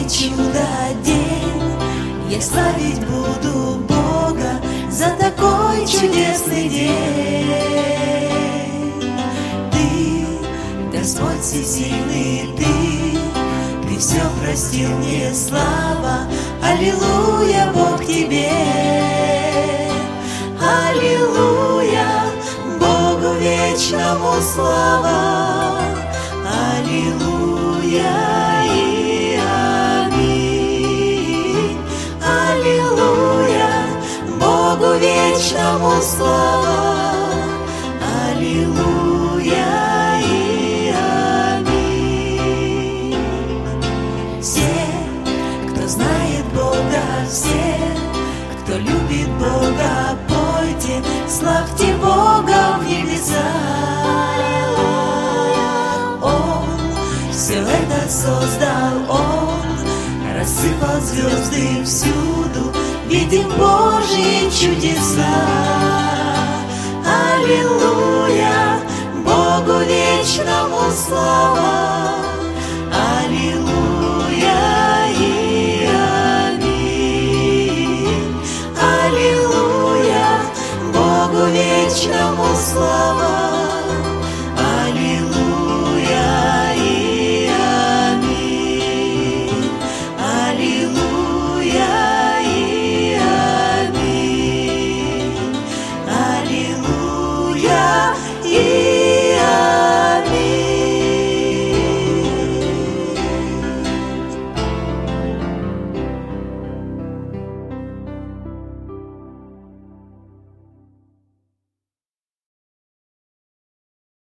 чудо день, я славить буду Бога за такой чудесный день. Ты, Господь всесильный, Ты все простил мне, слава, аллилуйя, Бог Тебе. Аллилуйя, Богу вечному слава, аллилуйя и аминь. Аллилуйя, Богу вечному слава, аллилуйя и аминь. Все, кто знает Бога, все, кто любит Бога, пойте, славьте Бога в небеса. Он все это создал, Он рассыпал звезды всюду, видим Божьи чудеса. Аллилуйя, Богу вечному слава, аллилуйя и аминь. Аллилуйя, Богу вечному слава.